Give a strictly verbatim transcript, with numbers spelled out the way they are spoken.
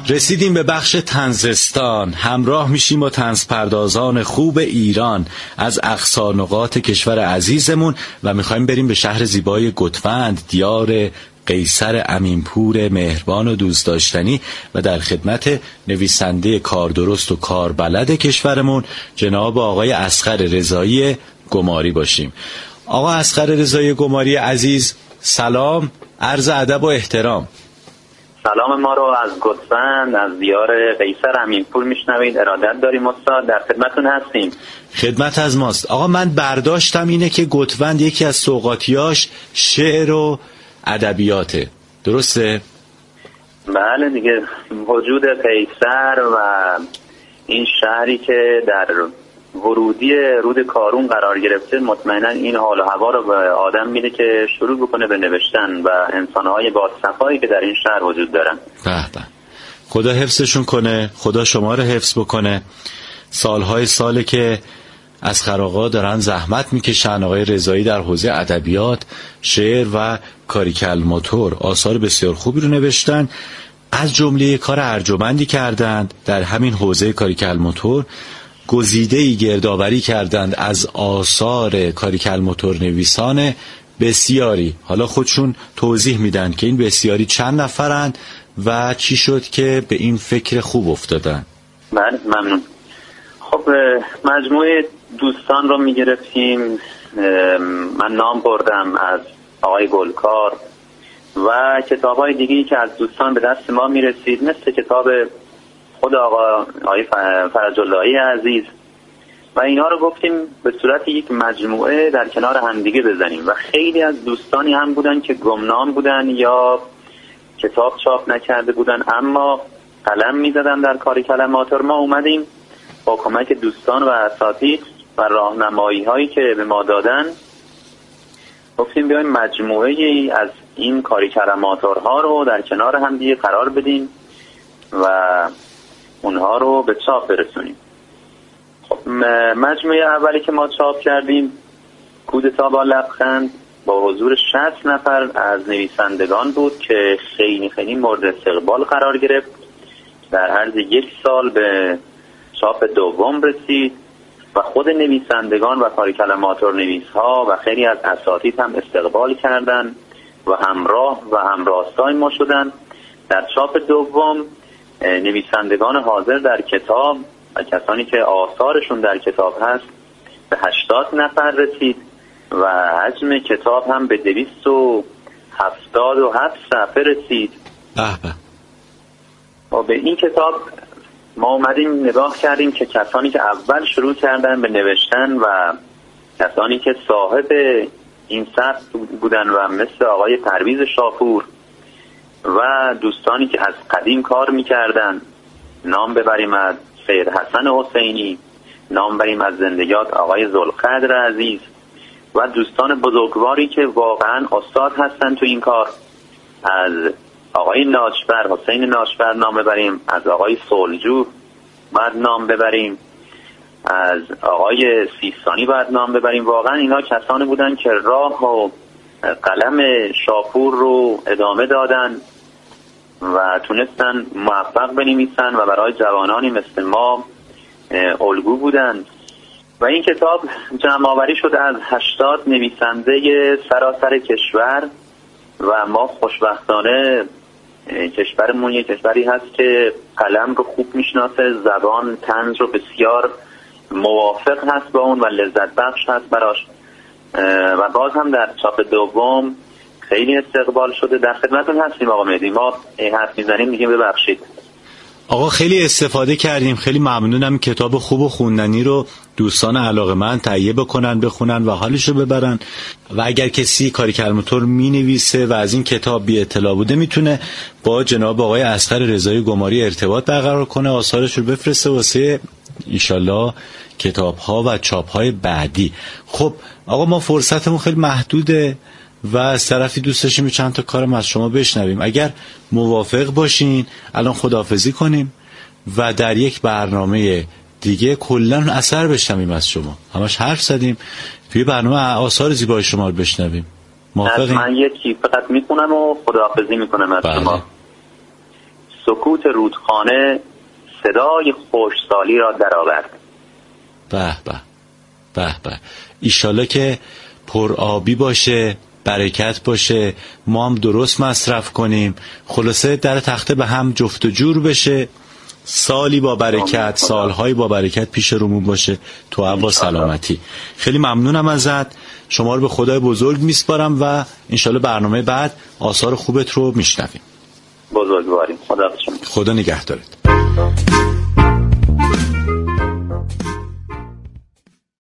رسیدیم به بخش طنزستان. همراه میشیم با طنزپردازان خوب ایران از اقصا نقاط کشور عزیزمون و میخوایم بریم به شهر زیبای گوتوند، دیار قیصر امینپور مهربان و دوست داشتنی و در خدمت نویسنده کاردرست و کاربلد کشورمون جناب آقای اصغر رضایی گماری باشیم. آقا اصغر رضایی گماری عزیز، سلام، عرض ادب و احترام. سلام ما رو از گوتوند از دیار قیصر امینپور میشنوید. ارادت داریم استاد، در خدمتتون هستیم. خدمت از ماست. آقا من برداشتم اینه که گوتوند یکی از سوغاتیاش شعر و ادبیاته، درسته؟ بله دیگه، وجود قیصر و این شهری که در ورودی رود کارون قرار گرفته مطمئنا این حال و هوا رو به آدم میده که شروع بکنه به نوشتن و انسانهای با صفایی که در این شهر وجود دارن. به به، خدا حفظشون کنه، خدا شما رو حفظ بکنه. سالهای ساله که اصغر آقا دارن زحمت میکشن، آقای رضایی در حوزه ادبیات، شعر و کاریکل موتور آثار بسیار خوبی رو نوشتن، از جمله کار ارجمندی کردند در همین حوزه کاریکل موتور. گزیده‌ای گردآوری کردند از آثار کاریکل موتور نویسان بسیاری. حالا خودشون توضیح میدن که این بسیاری چند نفرند و چی شد که به این فکر خوب افتادن. بله ممنون. خب مجموعه دوستان رو میگرفتیم، من نام بردم از آقای گلکار و کتاب‌های دیگه‌ای که از دوستان به دست ما میرسید، مثل کتاب خود آقا آقای فرج‌اللهی عزیز و اینها رو گفتیم به صورت یک مجموعه در کنار همدیگه بزنیم و خیلی از دوستانی هم بودن که گمنام بودن یا کتاب چاپ نکرده بودن اما قلم می‌زدن در کاریکل موتور. ما اومدیم با کمک دوستان و اساتید و راهنمایی‌هایی که به ما دادن گفتیم بیایم مجموعه ای از این کاریکل موتورها رو در کنار همدیگه قرار بدیم و اونها رو به چاپ برسونیم. خب مجموعه اولی که ما چاپ کردیم کودتا با لبخند با حضور شصت نفر از نویسندگان بود که خیلی خیلی مورد استقبال قرار گرفت. در عرض یک سال به چاپ دوم رسید و خود نویسندگان و کاریکل موتور نویس‌ها و خیلی از اساتید هم استقبال کردند و همراه و همراستای ما شدند. در چاپ دوم نویسندگان حاضر در کتاب و کسانی که آثارشون در کتاب هست به هشتاد نفر رسید و حجم کتاب هم به دویست و هفتاد و هفت صفحه رسید. به به. و به این کتاب ما اومدیم نگاه کردیم که کسانی که اول شروع کردن به نوشتن و کسانی که صاحب این سبک بودن و مثل آقای پرویز شاپور و دوستانی که از قدیم کار میکردن، نام ببریم از سید حسن حسینی، نام بریم از زندگیات آقای ذوالقدر عزیز و دوستان بزرگواری که واقعا استاد هستن تو این کار، از آقای ناچبر حسین ناچبر نام ببریم، از آقای سولجو بعد نام ببریم، از آقای سیستانی بعد نام ببریم. واقعا اینا کسانی بودن که راه و قلم شاپور رو ادامه دادن و تونستن موفق بنویسن و برای جوانانی مثل ما الگو بودن. و این کتاب جمع آوری شد از هشتاد نویسنده سراسر کشور و ما خوشبختانه کشورمون یک کشوری هست که قلم رو خوب میشناسه، زبان طنز رو بسیار موافق هست با اون و لذت بخش هست براش و باز هم در چاپ دوم خیلی استقبال شده. در خدمتتون هستیم آقا مهدی، ما حرف میزنیم میگیم ببخشید. آقا خیلی استفاده کردیم، خیلی ممنونم. کتاب خوب و خوندنی رو دوستان علاقه‌مند تهیه بکنن، بخونن و حالشو ببرن و اگر کسی کاریکل موتور مینویسه و از این کتاب بی اطلاع بوده میتونه با جناب آقای اصغر رضایی گماری ارتباط برقرار کنه، آثارش رو بفرسته واسه انشالله کتاب‌ها و چاپ‌های بعدی. خب آقا ما فرصتمون خیلی محدوده و از طرفی دوست داشتیم چند تا کارم از شما بشنویم. اگر موافق باشین الان خداحافظی کنیم و در یک برنامه دیگه کلن اثر بشنویم از شما. همش حرف زدیم، توی برنامه آثار زیبای شما رو بشنویم. موافقین؟ من یکی فقط میخونم و خداحافظی میکنم از بله. شما. سکوت رودخانه صدای خشکسالی را درآورد. به به به به. ایشالا که پر آبی باشه، برکت باشه، ما هم درست مصرف کنیم، خلاصه در تخته به هم جفت و جور بشه، سالی با برکت، سالهای با برکت پیش رومون باشه تو هوا سلامتی. خیلی ممنونم ازت، شما رو به خدای بزرگ میسپارم و انشالله برنامه بعد آثار خوبت رو میشنویم. بزرگواریم. خدا شما. خدا نگهدارت.